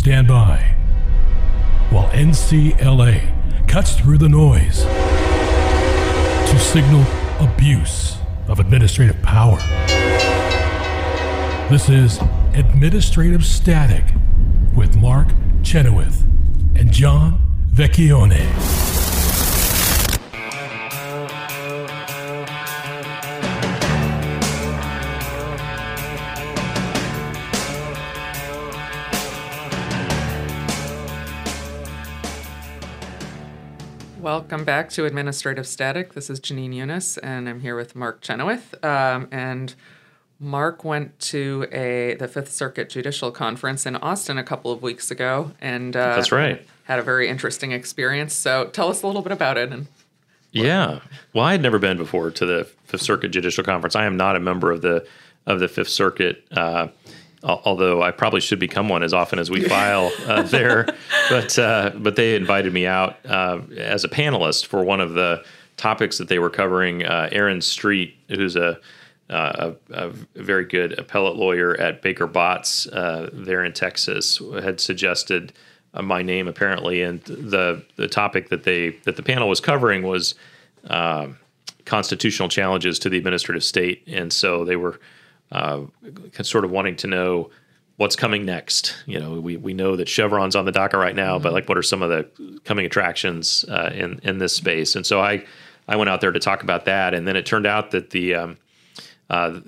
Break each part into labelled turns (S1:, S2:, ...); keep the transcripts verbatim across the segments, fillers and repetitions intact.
S1: stand by while N C L A cuts through the noise to signal abuse of administrative power. This is Administrative Static with Mark Chenoweth and John Vecchione.
S2: Welcome back to Administrative Static. This is Janine Eunice, and I'm here with Mark Chenoweth. Um, and Mark went to a the Fifth Circuit Judicial Conference in Austin a couple of weeks ago, and uh,
S3: that's right.
S2: Had a very interesting experience. So tell us a little bit about it. And
S3: yeah, well, I had never been before to the Fifth Circuit Judicial Conference. I am not a member of the of the Fifth Circuit. Uh, Although I probably should become one as often as we file uh, there, but uh, but they invited me out uh, as a panelist for one of the topics that they were covering. Uh, Aaron Street, who's a, uh, a, a very good appellate lawyer at Baker Botts uh, there in Texas, had suggested uh, my name apparently, and the the topic that they that the panel was covering was uh, constitutional challenges to the administrative state, and so they were. Uh, sort of wanting to know what's coming next. You know, we, we know that Chevron's on the docket right now, mm-hmm. but like, what are some of the coming attractions uh, in in this space? And so I I went out there to talk about that, and then it turned out that the um, uh,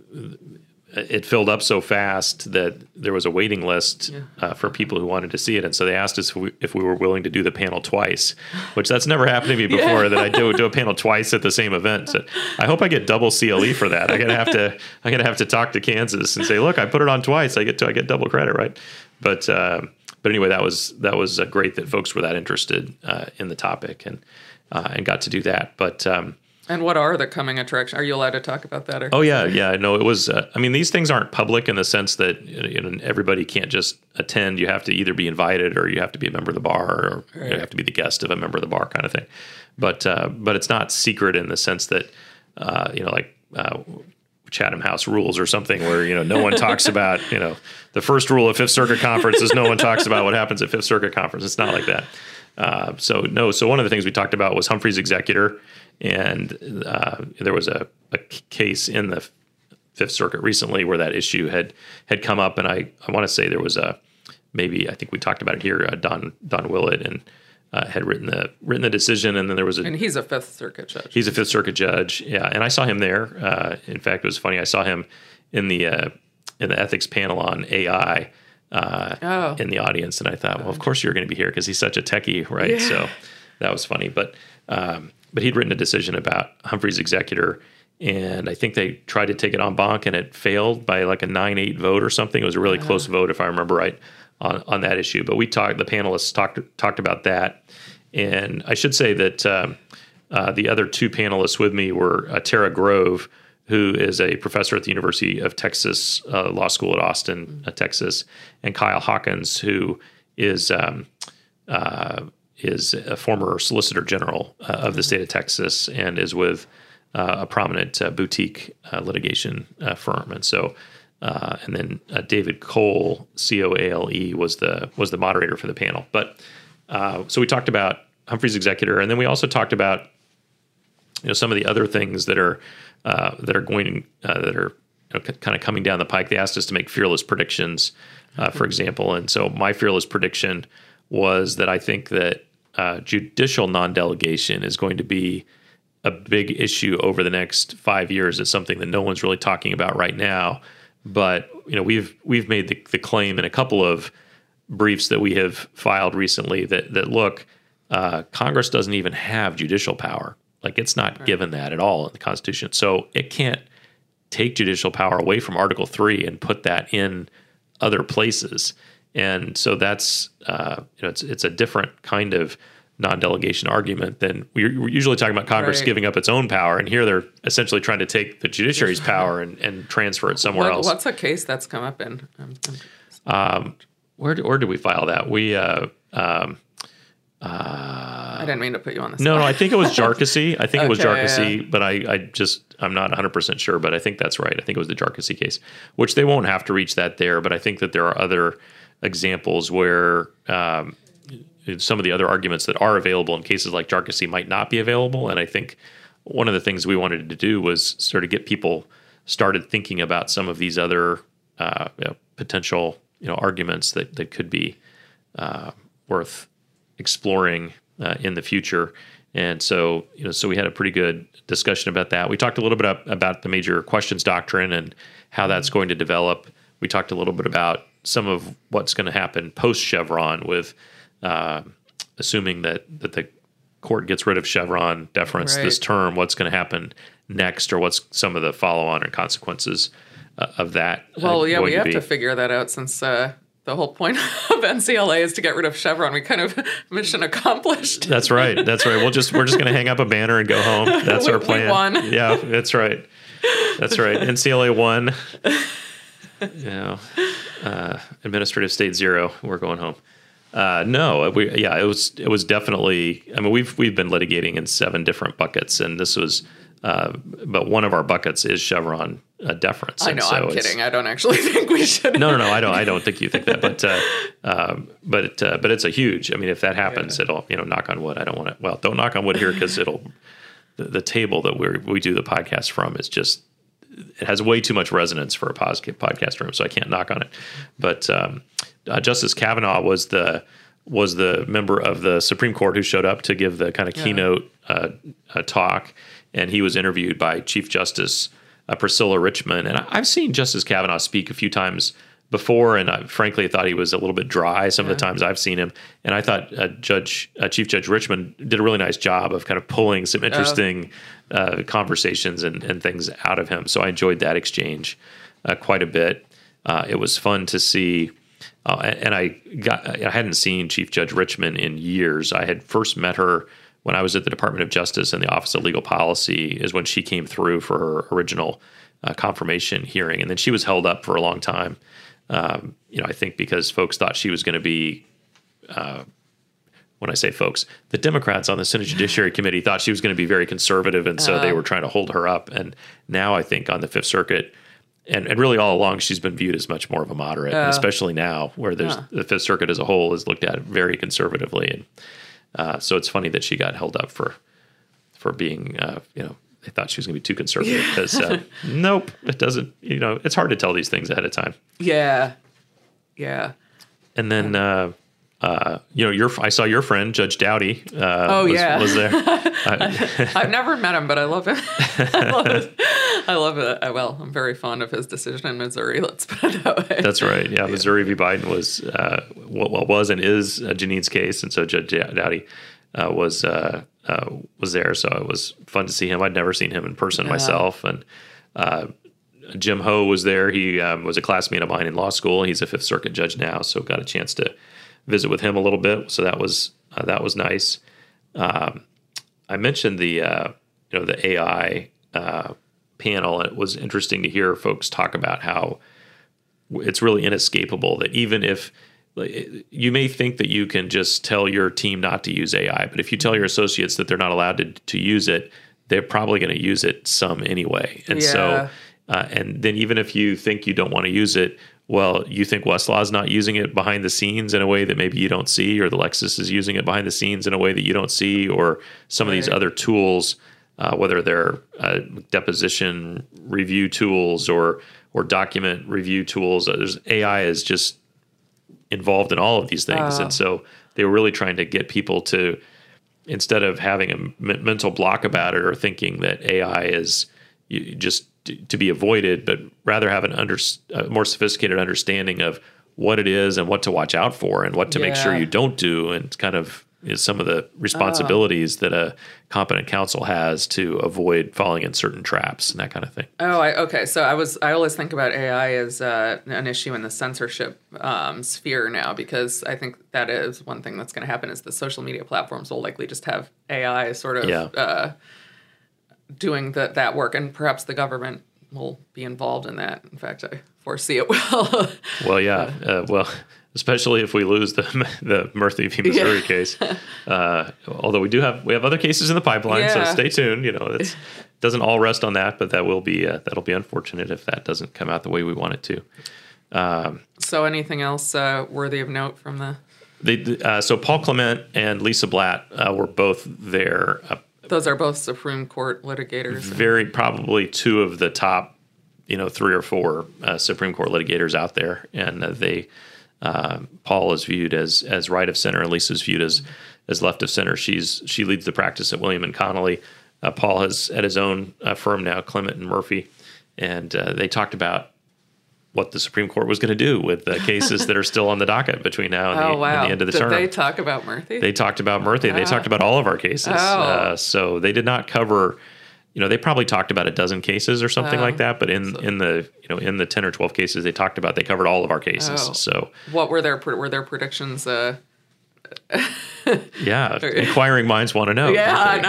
S3: it filled up so fast that there was a waiting list yeah. uh, for people who wanted to see it, and so they asked us if we, if we were willing to do the panel twice, which that's never happened to me before. yeah. That I do do a panel twice at the same event. So I hope I get double C L E for that. I'm gonna have to I'm gonna have to talk to Kansas and say, look, I put it on twice. I get to I get double credit, right? But uh, but anyway, that was that was uh, great that folks were that interested uh, in the topic and uh, and got to do that. But um,
S2: And what are the coming attractions? Are you allowed to talk about that? Or?
S3: Oh, yeah. Yeah. No, it was, uh, I mean, these things aren't public in the sense that, you know, everybody can't just attend. You have to either be invited or you have to be a member of the bar or right. you have to be the guest of a member of the bar kind of thing. But, uh, but it's not secret in the sense that, uh, you know, like, uh, Chatham House rules or something where, you know, no one talks about, you know, the first rule of Fifth Circuit Conference is no one talks about what happens at Fifth Circuit Conference. It's not like that. Uh, so no, so one of the things we talked about was Humphrey's Executor. And uh, there was a, a case in the Fifth Circuit recently where that issue had had come up, and I, I want to say there was a maybe I think we talked about it here. Uh, Don Don Willett and uh, had written the written the decision, and then there was a
S2: and he's a Fifth Circuit judge.
S3: He's a Fifth Circuit judge, yeah. And I saw him there. Uh, in fact, it was funny. I saw him in the uh, in the ethics panel on A I uh, oh. in the audience, and I thought, well, of course you're going to be here because he's such a techie, right? Yeah. So that was funny, but. Um, But he'd written a decision about Humphrey's Executor, and I think they tried to take it en banc, and it failed by like a nine eight vote or something. It was a really uh-huh. close vote, if I remember right, on, on that issue. But we talked, the panelists talked talked about that, and I should say that um, uh, the other two panelists with me were uh, Tara Grove, who is a professor at the University of Texas uh, Law School at Austin, mm-hmm. uh, Texas, and Kyle Hawkins, who is um, uh, is a former Solicitor General uh, of the state of Texas and is with uh, a prominent uh, boutique uh, litigation uh, firm. And so, uh, and then uh, David Cole, C O A L E, was the was the moderator for the panel. But uh, so we talked about Humphrey's Executor, and then we also talked about you know some of the other things that are uh, that are going uh, that are you know, c- kind of coming down the pike. They asked us to make fearless predictions, uh, for example, and so my fearless prediction was that I think that uh, judicial non-delegation is going to be a big issue over the next five years. It's something that no one's really talking about right now, but you know we've we've made the, the claim in a couple of briefs that we have filed recently that that look, uh, Congress doesn't even have judicial power. Like it's not right. given that at all in the Constitution, so it can't take judicial power away from Article three and put that in other places. And so that's uh, you know it's it's a different kind of non-delegation argument than we're, we're usually talking about Congress right. giving up its own power, and here they're essentially trying to take the judiciary's power and, and transfer it somewhere
S2: what,
S3: else.
S2: What's a case that's come up in?
S3: Um, where do, where did we file that? We uh, um,
S2: Uh, I didn't mean to put you on the spot.
S3: No, no, I think it was Jharkhasi. I think okay, it was Jharkhasi,
S2: yeah.
S3: but I, I just, I'm not one hundred percent sure, but I think that's right. I think it was the Jharkhasi case, which they won't have to reach that there, but I think that there are other examples where um, some of the other arguments that are available in cases like Jharkhasi might not be available. And I think one of the things we wanted to do was sort of get people started thinking about some of these other uh, you know, potential you know arguments that, that could be uh, worth exploring uh, in the future. And so, you know, so we had a pretty good discussion about that. We talked a little bit up about the major questions doctrine and how that's going to develop. We talked a little bit about some of what's going to happen post Chevron with uh, assuming that, that the court gets rid of Chevron deference
S2: right.
S3: this term, what's going to happen next, or what's some of the follow-on and consequences uh, of that.
S2: Well,
S3: uh,
S2: yeah, we
S3: to
S2: have
S3: be.
S2: to figure that out since uh, the whole point of N C L A is to get rid of Chevron. We kind of mission accomplished.
S3: That's right. That's right. We'll just we're just going to hang up a banner and go home. That's
S2: we,
S3: our plan.
S2: We won.
S3: Yeah, that's right. That's right. N C L A won. You know, uh, administrative state zero. We're going home. Uh, no, we yeah, it was it was definitely. I mean, we've we've been litigating in seven different buckets, and this was. Uh, but one of our buckets is Chevron uh, deference.
S2: I know. So I'm kidding. I don't actually think we should.
S3: No, no, no. I don't. I don't think you think that. But uh, um, but it, uh, but it's a huge. I mean, if that happens, yeah. it'll you know knock on wood. I don't want to. Well, don't knock on wood here because it'll. The, the table that we we do the podcast from is just. It has way too much resonance for a podcast room, so I can't knock on it. But um, uh, Justice Kavanaugh was the was the member of the Supreme Court who showed up to give the kind of yeah. keynote uh, uh, talk. And he was interviewed by Chief Justice uh, Priscilla Richmond. And I, I've seen Justice Kavanaugh speak a few times before, and I frankly thought he was a little bit dry some yeah. of the times I've seen him. And I thought uh, Judge uh, Chief Judge Richmond did a really nice job of kind of pulling some interesting uh, uh, conversations and, and things out of him. So I enjoyed that exchange uh, quite a bit. Uh, it was fun to see. Uh, and I got I hadn't seen Chief Judge Richmond in years. I had first met her when I was at the Department of Justice and the Office of Legal Policy is when she came through for her original uh, confirmation hearing. And then she was held up for a long time, um, you know, I think because folks thought she was going to be, uh, when I say folks, the Democrats on the Senate Judiciary Committee thought she was going to be very conservative, and so uh, they were trying to hold her up. And now I think on the Fifth Circuit, and, and really all along, she's been viewed as much more of a moderate, uh, and especially now where there's uh, the Fifth Circuit as a whole is looked at very conservatively. And Uh, so it's funny that she got held up for for being, uh, you know, they thought she was going to be too conservative because, uh, nope, it doesn't, you know, it's hard to tell these things ahead of time.
S2: Yeah. Yeah.
S3: And then, uh, uh, you know, your I saw your friend, Judge Doughty. Uh,
S2: oh,
S3: was,
S2: yeah.
S3: was there.
S2: I've never met him, but I love him. I love it. I love it. Well, I'm very fond of his decision in Missouri. Let's put it that way.
S3: That's right. Yeah, Missouri v. Biden was uh, well was and is uh, Janine's case, and so Judge Doughty uh, was uh, uh, was there. So it was fun to see him. I'd never seen him in person yeah. myself, and uh, Jim Ho was there. He um, was a classmate of mine in law school. He's a Fifth Circuit judge now, so got a chance to visit with him a little bit. So that was uh, that was nice. Um, I mentioned the uh, you know the A I. Uh, panel, and it was interesting to hear folks talk about how it's really inescapable that even if you may think that you can just tell your team not to use A I, but if you tell your associates that they're not allowed to, to use it, they're probably going to use it some anyway. And yeah. so, uh, and then even if you think you don't want to use it, well, you think Westlaw's not using it behind the scenes in a way that maybe you don't see, or the Lexus is using it behind the scenes in a way that you don't see, or some right. of these other tools. Uh, whether they're uh, deposition review tools or or document review tools, uh, there's A I is just involved in all of these things, uh. and so they were really trying to get people to, instead of having a m- mental block about it or thinking that A I is you, just t- to be avoided, but rather have an under, a more sophisticated understanding of what it is and what to watch out for and what to yeah. make sure you don't do, and kind of is some of the responsibilities oh. that a competent counsel has to avoid falling in certain traps and that kind of thing.
S2: Oh, I, okay. So I was I always think about A I as uh, an issue in the censorship um, sphere now, because I think that is one thing that's going to happen is the social media platforms will likely just have A I sort of yeah. uh, doing the, that work, and perhaps the government will be involved in that. In fact, I foresee it will.
S3: Well, yeah. Uh, well, especially if we lose the the Murthy v. Missouri yeah. case. Uh, although we do have we have other cases in the pipeline, yeah. so stay tuned. You know, it doesn't all rest on that, but that will be uh, that'll be unfortunate if that doesn't come out the way we want it to. Um,
S2: so, anything else uh, worthy of note from the?
S3: They, uh, so Paul Clement and Lisa Blatt uh, were both there. Uh,
S2: Those are both Supreme Court litigators.
S3: Very probably two of the top, you know, three or four uh, Supreme Court litigators out there, and uh, they. Uh, Paul is viewed as as right of center, and Lisa's viewed as as left of center. She's she leads the practice at William and Connolly. Uh, Paul has at his own uh, firm now, Clement and Murphy, and uh, they talked about what the Supreme Court was going to do with the cases that are still on the docket between now and, oh, the, wow. and the end of the
S2: did
S3: term.
S2: Did they talk about Murphy?
S3: They talked about Murphy. Oh. They talked about all of our cases.
S2: Oh.
S3: Uh, so they did not cover. You know, they probably talked about a dozen cases or something oh. like that. But in, so. in the you know in the ten or twelve cases they talked about, they covered all of our cases.
S2: Oh.
S3: So
S2: what were their were their predictions? Uh,
S3: yeah, inquiring minds want to know.
S2: Yeah, I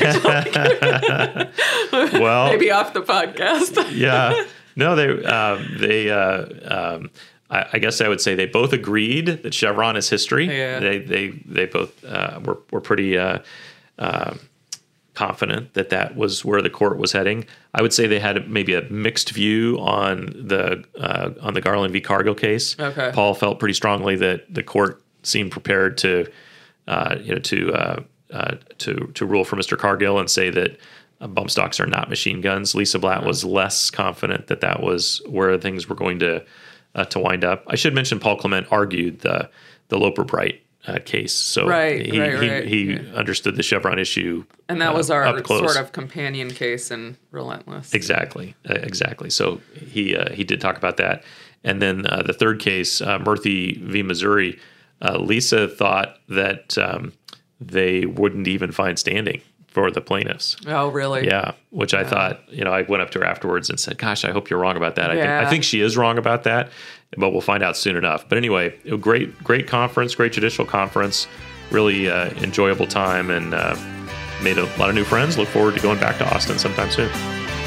S3: know. Well,
S2: maybe off the podcast.
S3: yeah. No, they uh, they uh, um, I, I guess I would say they both agreed that Chevron is history.
S2: Yeah.
S3: They they they both uh, were were pretty uh, uh, confident that that was where the court was heading. I would say they had maybe a mixed view on the uh, on the Garland v. Cargill case.
S2: Okay.
S3: Paul felt pretty strongly that the court seemed prepared to uh, you know to uh, uh, to to rule for Mister Cargill and say that. Uh, bump stocks are not machine guns. Lisa Blatt was less confident that that was where things were going to uh, to wind up. I should mention Paul Clement argued the the Loper Bright uh, case, so
S2: right,
S3: he
S2: right, right.
S3: he, he
S2: yeah.
S3: understood the Chevron issue,
S2: and that
S3: uh,
S2: was our
S3: up close.
S2: sort of companion case in Relentless.
S3: Exactly, uh, exactly. So he uh, he did talk about that, and then uh, the third case, uh, Murthy v. Missouri. Uh, Lisa thought that um, they wouldn't even find standing for the plaintiffs.
S2: Oh, really?
S3: Yeah, which I yeah. thought, you know, I went up to her afterwards and said, gosh, I hope you're wrong about that. I,
S2: yeah.
S3: think, I think she is wrong about that, but we'll find out soon enough. But anyway, a great, great conference, great judicial conference, really uh, enjoyable time, and uh, made a lot of new friends. Look forward to going back to Austin sometime soon.